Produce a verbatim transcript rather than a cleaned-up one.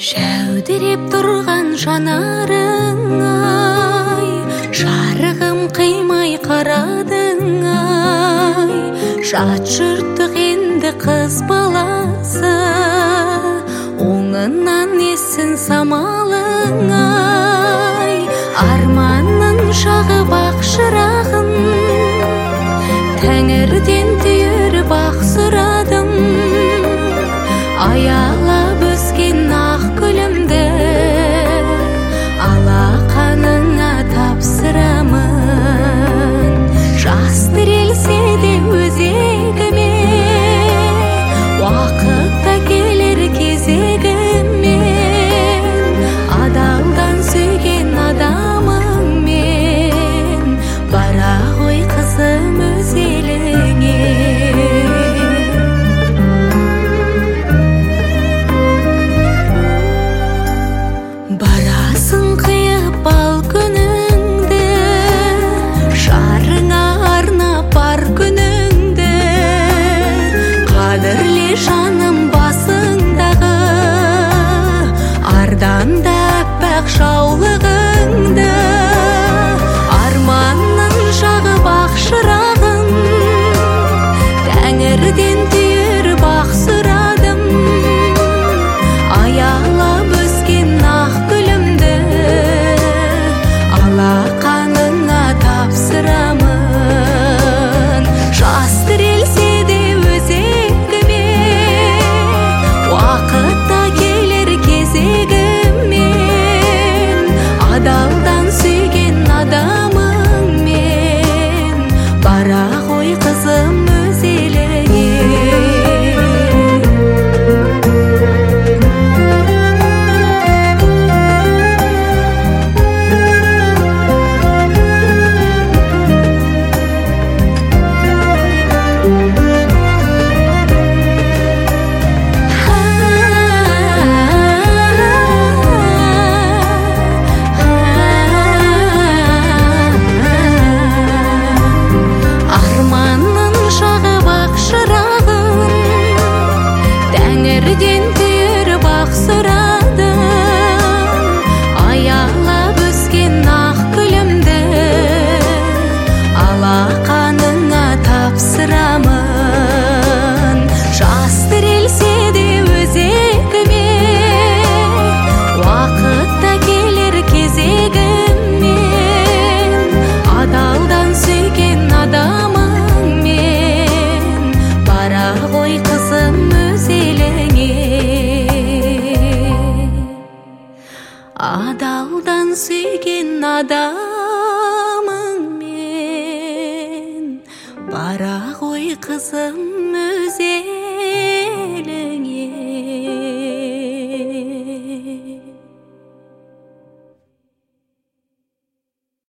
Жәудіреп тұрған жанарың ай, жарығым қимай қарадың ай. Жат жұрттық енді қыз баласы, оңынан ессін самалың ай. Арманның шағып ақ шырағын, тәңірден түйіріп ақ сұрадым. Аялап өскен ақ гүлімді алақаныңа тапсырамын. Жас тірелсе де өзегіме, уақытта келер кезегімен. Адалдан сүйген адамың мен, бара ғой қызым өз еліңе. Барасың қиып бал күніңді, жарыңа арнап бар күніңді. Қадірле жаным басыңдағы ардан да аппақ жаулығыңды. Арманның жағып ақ шырағын, тәңірден түйіріп ақ сұрадым. Аялап өскен ақ гүлімді алақаныңа тапсырамын. Жас тірелсе де өзегіме, уақытта келер кезегімен. Адалдан сүйген адамың мен, бара ғой қызым өз еліңе. Тәңірден түйіріп ақ сұрадым. Аялап өскен ақ гүлімді алақаныңа тапсырамын. Жас тірелсе де өзегіме, уақытта келер кезегімен. Адалдан сүйген адамың мен, бара ғой қызым өз еліңе. Адалдан сүйген адамың мен, бара ғой қызым өз еліңе.